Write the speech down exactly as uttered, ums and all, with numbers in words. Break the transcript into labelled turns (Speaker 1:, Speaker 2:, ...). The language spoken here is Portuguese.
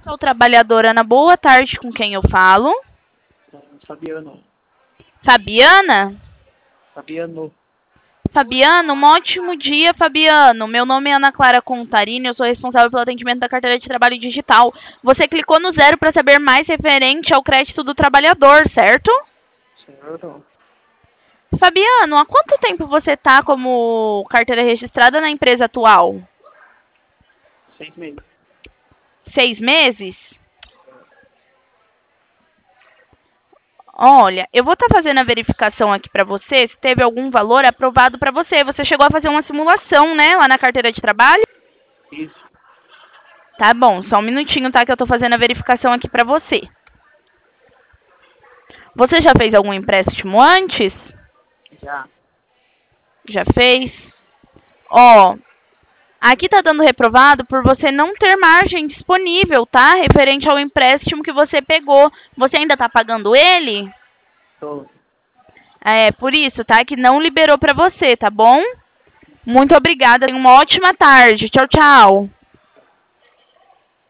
Speaker 1: Sou trabalhadora. Ana, boa tarde, com quem eu falo?
Speaker 2: Fabiano.
Speaker 1: Fabiana?
Speaker 2: Fabiano.
Speaker 1: Fabiano, um ótimo dia, Fabiano. Meu nome é Ana Clara Contarini, eu sou responsável pelo atendimento da carteira de trabalho digital. Você clicou no zero para saber mais referente ao crédito do trabalhador, certo?
Speaker 2: Certo.
Speaker 1: Fabiano, há quanto tempo você está como carteira registrada na empresa atual?
Speaker 2: Seis meses.
Speaker 1: Seis meses? Olha, eu vou estar fazendo a verificação aqui para você se teve algum valor aprovado para você. Você chegou a fazer uma simulação, né, lá na carteira de trabalho?
Speaker 2: Isso.
Speaker 1: Tá bom, só um minutinho, tá, que eu estou fazendo a verificação aqui para você. Você já fez algum empréstimo antes?
Speaker 2: Já.
Speaker 1: Já fez? Ó, aqui tá dando reprovado por você não ter margem disponível, tá? Referente ao empréstimo que você pegou. Você ainda tá pagando ele?
Speaker 2: Tô.
Speaker 1: É, por isso, tá? Que não liberou pra você, tá bom? Muito obrigada. Tenha uma ótima tarde. Tchau, tchau.